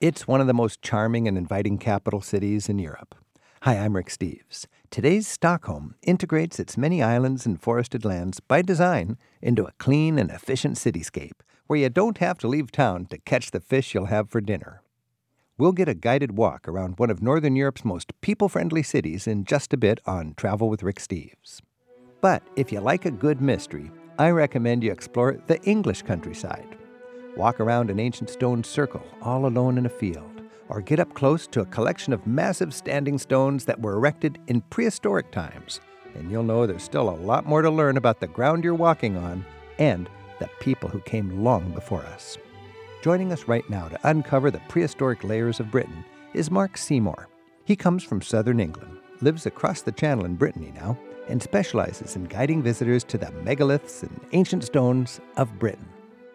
It's one of the most charming and inviting capital cities in Europe. Hi, I'm Rick Steves. Today's Stockholm integrates its many islands and forested lands by design into a clean and efficient cityscape where you don't have to leave town to catch the fish you'll have for dinner. We'll get a guided walk around one of Northern Europe's most people-friendly cities in just a bit on Travel with Rick Steves. But if you like a good mystery, I recommend you explore the English countryside. Walk around an ancient stone circle all alone in a field, or get up close to a collection of massive standing stones that were erected in prehistoric times, and you'll know there's still a lot more to learn about the ground you're walking on and the people who came long before us. Joining us right now to uncover the prehistoric layers of Britain is Mark Seymour. He comes from southern England, lives across the Channel in Brittany now, and specializes in guiding visitors to the megaliths and ancient stones of Britain.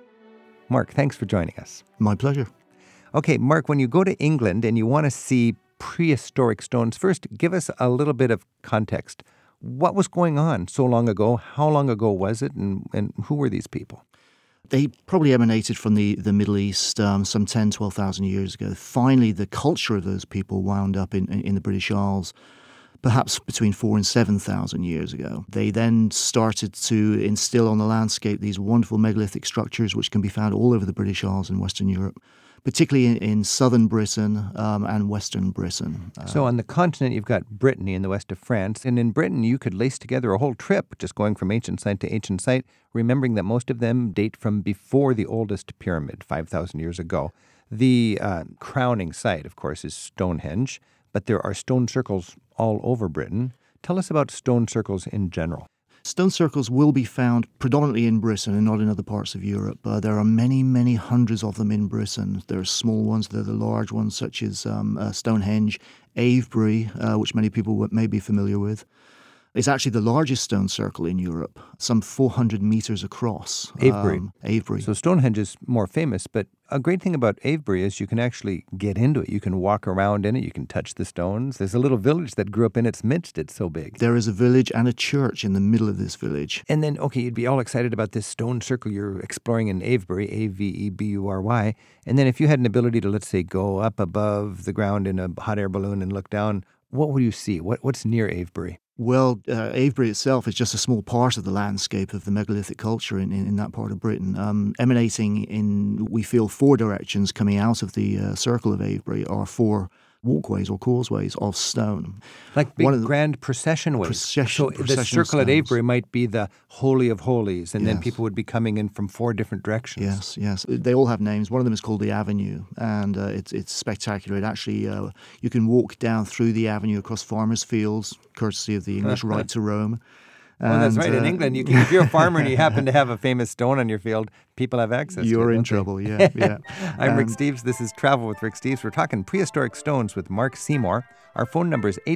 Mark, thanks for joining us. My pleasure. Okay, Mark, when you go to England and you want to see prehistoric stones, first give us a little bit of context. What was going on so long ago? How long ago was it? And who were these people? They probably emanated from the Middle East some 10, 12,000 years ago. Finally, the culture of those people wound up in the British Isles, perhaps between 4,000 and 7,000 years ago. They then started to instill on the landscape these wonderful megalithic structures which can be found all over the British Isles and Western Europe, particularly in southern Britain and western Britain. So on the continent, you've got Brittany in the west of France, and in Britain, you could lace together a whole trip just going from ancient site to ancient site, remembering that most of them date from before the oldest pyramid, 5,000 years ago. The crowning site, of course, is Stonehenge, but there are stone circles all over Britain. Tell us about stone circles in general. Stone circles will be found predominantly in Britain and not in other parts of Europe. There are many, many hundreds of them in Britain. There are small ones, there are the large ones such as Stonehenge, Avebury, which many people may be familiar with. It's actually the largest stone circle in Europe, some 400 meters across. Avebury. Avebury. So Stonehenge is more famous, but a great thing about Avebury is you can actually get into it. You can walk around in it. You can touch the stones. There's a little village that grew up in its midst. It's so big. There is a village and a church in the middle of this village. And then, okay, you'd be all excited about this stone circle you're exploring in Avebury, Avebury. And then if you had an ability to, let's say, go up above the ground in a hot air balloon and look down, what would you see? What's near Avebury? Well, Avebury itself is just a small part of the landscape of the megalithic culture in that part of Britain. Emanating in, we feel, four directions coming out of the circle of Avebury are four walkways or causeways of stone. Like big grand procession ways. So the circle at Avebury might be the Holy of Holies, and then people would be coming in from four different directions. Yes. They all have names. One of them is called the Avenue, and it's spectacular. It actually, you can walk down through the avenue across farmers' fields, courtesy of the English right to roam. Well, that's right. In England, if you're a farmer and you happen to have a famous stone on your field, people have access to it. You're in trouble, yeah. I'm Rick Steves. This is Travel with Rick Steves. We're talking prehistoric stones with Mark Seymour. Our phone number is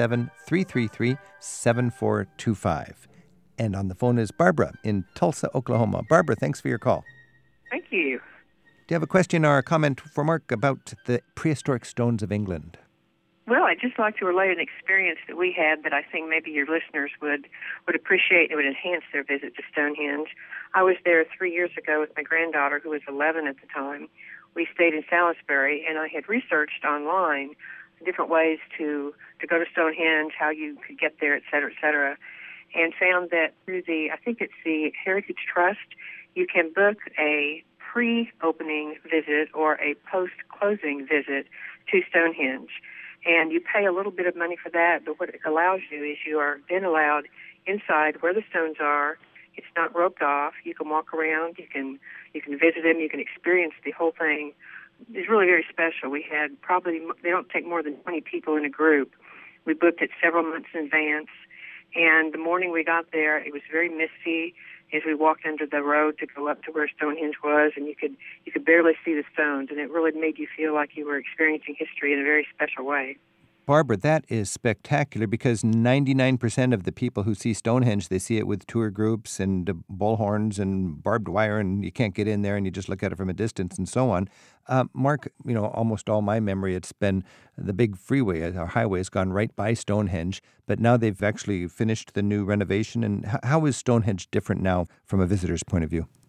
877-333-7425. And on the phone is Barbara in Tulsa, Oklahoma. Barbara, thanks for your call. Thank you. Do you have a question or a comment for Mark about the prehistoric stones of England? Well, I'd just like to relay an experience that we had that I think maybe your listeners would appreciate and would enhance their visit to Stonehenge. I was there 3 years ago with my granddaughter, who was 11 at the time. We stayed in Salisbury, and I had researched online different ways to go to Stonehenge, how you could get there, et cetera, and found that through I think it's the Heritage Trust, you can book a pre-opening visit or a post-closing visit to Stonehenge. And you pay a little bit of money for that, but what it allows you is you are then allowed inside where the stones are. It's not roped off. You can walk around. You can visit them. You can experience the whole thing. It's really very special. We had they don't take more than 20 people in a group. We booked it several months in advance. And the morning we got there, it was very misty as we walked under the road to go up to where Stonehenge was, and you could barely see the stones, and it really made you feel like you were experiencing history in a very special way. Barbara, that is spectacular because 99% of the people who see Stonehenge, they see it with tour groups and bullhorns and barbed wire, and you can't get in there and you just look at it from a distance and so on. Mark, almost all my memory, it's been the big freeway, our highway has gone right by Stonehenge, but now they've actually finished the new renovation. And how is Stonehenge different now from a visitor's point of view?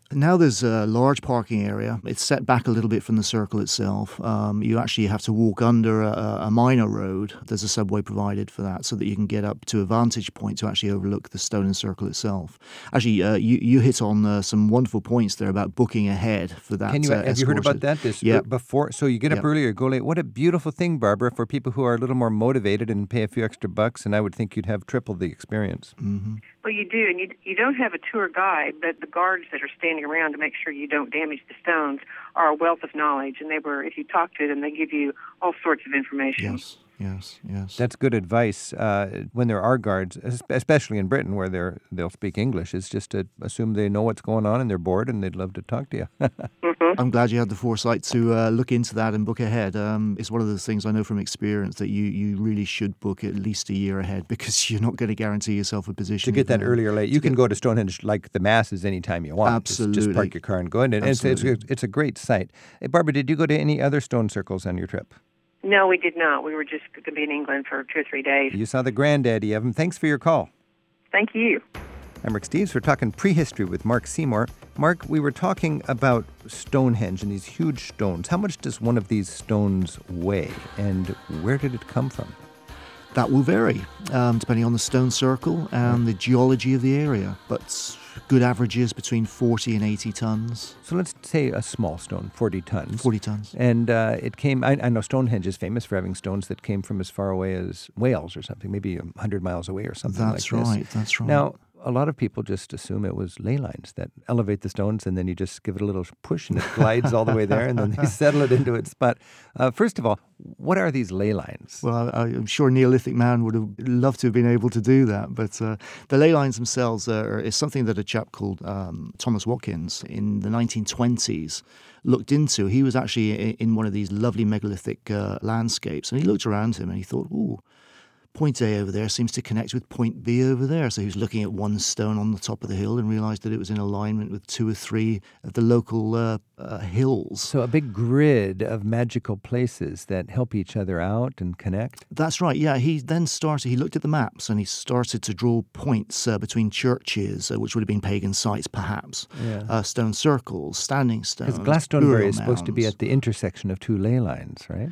Now there's a large parking area. It's set back a little bit from the circle itself. You actually have to walk under a minor road. There's a subway provided for that so that you can get up to a vantage point to actually overlook the Stone and Circle itself. Actually, you hit on some wonderful points there about booking ahead for that. Have you heard about that? Before, so you get up earlier, go late. What a beautiful thing, Barbara, for people who are a little more motivated and pay a few extra bucks, and I would think you'd have triple the experience. Mm-hmm. Well, you do, and you don't have a tour guide, but the guards that are standing around to make sure you don't damage the stones are a wealth of knowledge, and if you talk to them, they give you all sorts of information. Yes. That's good advice. When there are guards, especially in Britain where they'll speak English, is just to assume they know what's going on and they're bored and they'd love to talk to you. Mm-hmm. I'm glad you had the foresight to look into that and book ahead. It's one of those things I know from experience that you really should book at least a year ahead because you're not going to guarantee yourself a position. To get that early or late. You can go to Stonehenge like the masses anytime you want. Absolutely. Just park your car and go in. And it's a great site. Hey, Barbara, did you go to any other stone circles on your trip? No, we did not. We were just going to be in England for 2 or 3 days. You saw the granddaddy of them. Thanks for your call. Thank you. I'm Rick Steves. We're talking prehistory with Mark Seymour. Mark, we were talking about Stonehenge and these huge stones. How much does one of these stones weigh, and where did it come from? That will vary, depending on the stone circle and the geology of the area, but good averages between 40 and 80 tons. So let's say a small stone, 40 tons. 40 tons. And it came, I know Stonehenge is famous for having stones that came from as far away as Wales or something, maybe 100 miles away or something like this. That's right. Now, a lot of people just assume it was ley lines that elevate the stones and then you just give it a little push and it glides all the way there and then they settle it into its spot. First of all, what are these ley lines? Well, I'm sure Neolithic man would have loved to have been able to do that, but the ley lines themselves is something that a chap called Thomas Watkins in the 1920s looked into. He was actually in one of these lovely megalithic landscapes and he looked around him and he thought, ooh, point A over there seems to connect with point B over there. So he was looking at one stone on the top of the hill and realized that it was in alignment with 2 or 3 of the local hills. So a big grid of magical places that help each other out and connect? That's right, yeah. He looked at the maps and he started to draw points between churches, which would have been pagan sites perhaps, stone circles, standing stones. Because Glastonbury is supposed to be at the intersection of 2 ley lines, right?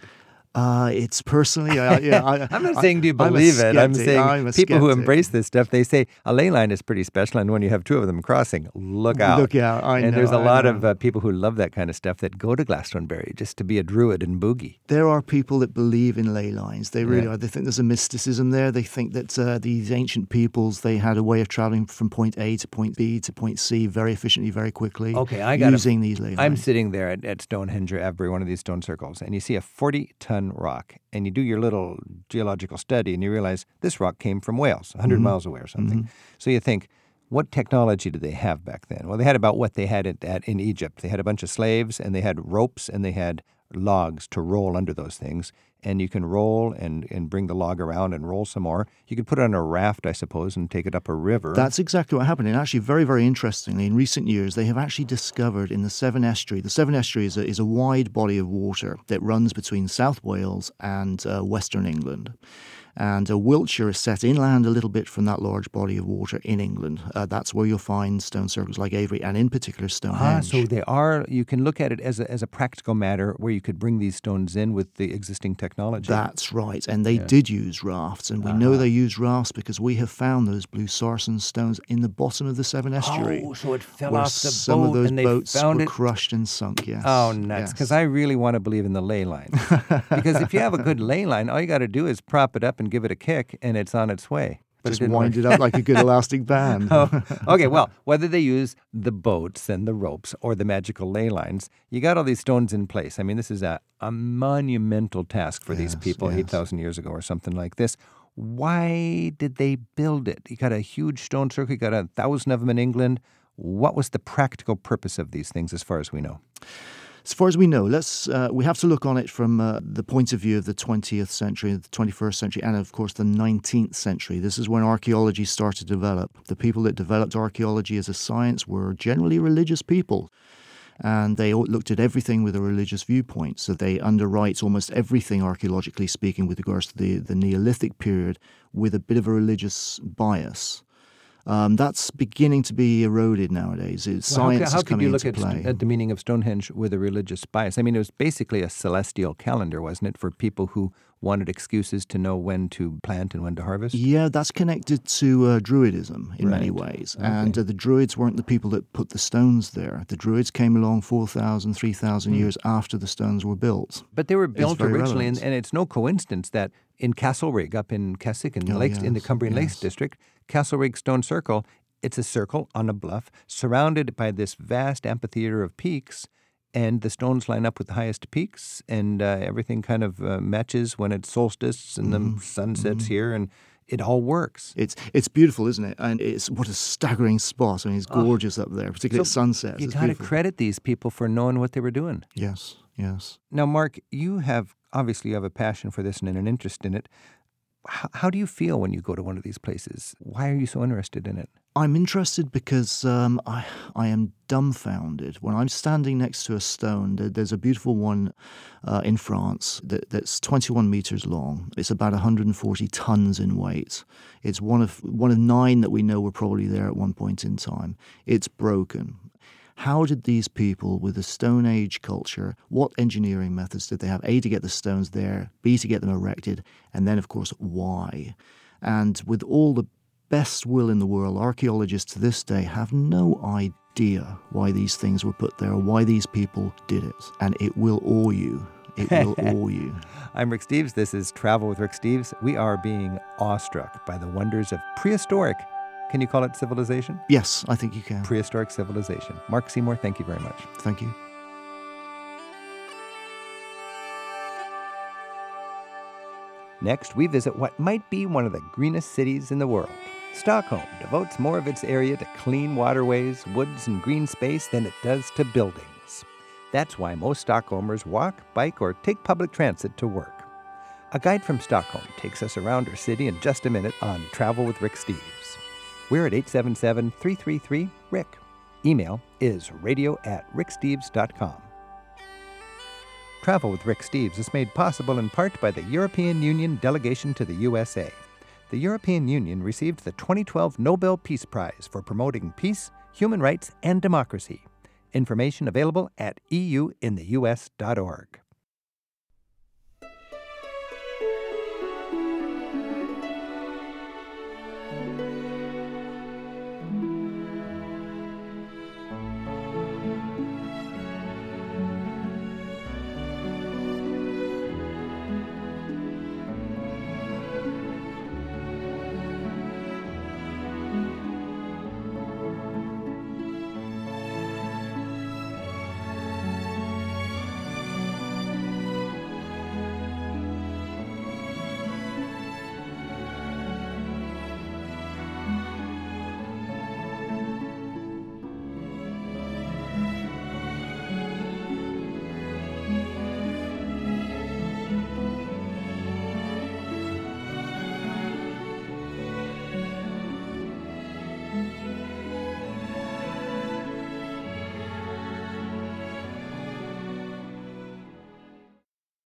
It's personally, I'm not saying do you believe it. I'm saying people who embrace this stuff, they say a ley line is pretty special, and when you have 2 of them crossing, look out. Look out, I know. And there's a lot of people who love that kind of stuff that go to Glastonbury just to be a druid and boogie. There are people that believe in ley lines. They really are. They think there's a mysticism there. They think that these ancient peoples, they had a way of traveling from point A to point B to point C very efficiently, very quickly. Okay, using these ley lines. I'm sitting there at Stonehenge or Avebury, one of these stone circles, and you see a 40-ton rock, and you do your little geological study, and you realize this rock came from Wales, 100 miles away or something. Mm-hmm. So you think, what technology did they have back then? Well, they had about what they had in Egypt. They had a bunch of slaves, and they had ropes, and they had logs to roll under those things. And you can roll and bring the log around and roll some more. You could put it on a raft, I suppose, and take it up a river. That's exactly what happened. And actually, very, very interestingly, in recent years, they have actually discovered in the Severn Estuary. The Severn Estuary is a wide body of water that runs between South Wales and Western England. And Wiltshire is set inland a little bit from that large body of water in England. That's where you'll find stone circles like Avebury, and in particular Stonehenge. So they are, you can look at it as a practical matter where you could bring these stones in with the existing technology. That's right. And they did use rafts. And we know they used rafts because we have found those blue sarsen stones in the bottom of the Severn Estuary. Oh, so it fell off the boat. Some of those and boats were crushed and sunk, yes. Oh, nuts. Because I really want to believe in the ley lines. Because if you have a good ley line, all you got to do is prop it up and give it a kick, and it's on its way. But just wind it up like a good elastic band. Okay, well, whether they use the boats and the ropes or the magical ley lines, you got all these stones in place. I mean, this is a monumental task for these people 8,000 years ago or something like this. Why did they build it? You got a huge stone circle, you got 1,000 of them in England. What was the practical purpose of these things as far as we know? As far as we know, we have to look on it from the point of view of the 20th century, the 21st century, and of course the 19th century. This is when archaeology started to develop. The people that developed archaeology as a science were generally religious people, and they looked at everything with a religious viewpoint. So they underwrite almost everything, archaeologically speaking, with regards to the Neolithic period with a bit of a religious bias. That's beginning to be eroded nowadays. Science how is could coming you look into play. at the meaning of Stonehenge with a religious bias? I mean, it was basically a celestial calendar, wasn't it, for people who wanted excuses to know when to plant and when to harvest? Yeah, that's connected to Druidism in many Right. ways. Okay. And the Druids weren't the people that put the stones there. The Druids came along 4,000, 3,000 years after the stones were built. But they were built very originally, relevant. and it's no coincidence that in Castlereagh, up in Keswick, in the yes, Cumbrian Lakes yes. district, Castlereagh Stone Circle, it's a circle on a bluff surrounded by this vast amphitheater of peaks, and the stones line up with the highest peaks, and everything kind of matches when it's solstice and the sun sets here, and it all works. It's beautiful, isn't it? And what a staggering spot. I mean, it's gorgeous up there, particularly at sunsets. You It's got to beautiful. credit these people for knowing what they were doing. Yes, yes. Now, Mark, you have a passion for this and an interest in it. How do you feel when you go to one of these places? Why are you so interested in it? I'm interested because I am dumbfounded. When I'm standing next to a stone, there's a beautiful one in France that's 21 meters long. It's about 140 tons in weight. It's one of 9 that we know were probably there at one point in time. It's broken. How did these people with a Stone Age culture, what engineering methods did they have? A, to get the stones there, B, to get them erected, and then, of course, why? And with all the best will in the world, archaeologists to this day have no idea why these things were put there, why these people did it. And it will awe you. It will awe you. I'm Rick Steves. This is Travel with Rick Steves. We are being awestruck by the wonders of prehistoric, can you call it civilization? Yes, I think you can. Prehistoric civilization. Mark Seymour, thank you very much. Thank you. Next, we visit what might be one of the greenest cities in the world. Stockholm devotes more of its area to clean waterways, woods, and green space than it does to buildings. That's why most Stockholmers walk, bike, or take public transit to work. A guide from Stockholm takes us around our city in just a minute on Travel with Rick Steves. We're at 877-333-RICK. Email is radio@ricksteves.com. Travel with Rick Steves is made possible in part by the European Union delegation to the USA. The European Union received the 2012 Nobel Peace Prize for promoting peace, human rights, and democracy. Information available at euintheus.org.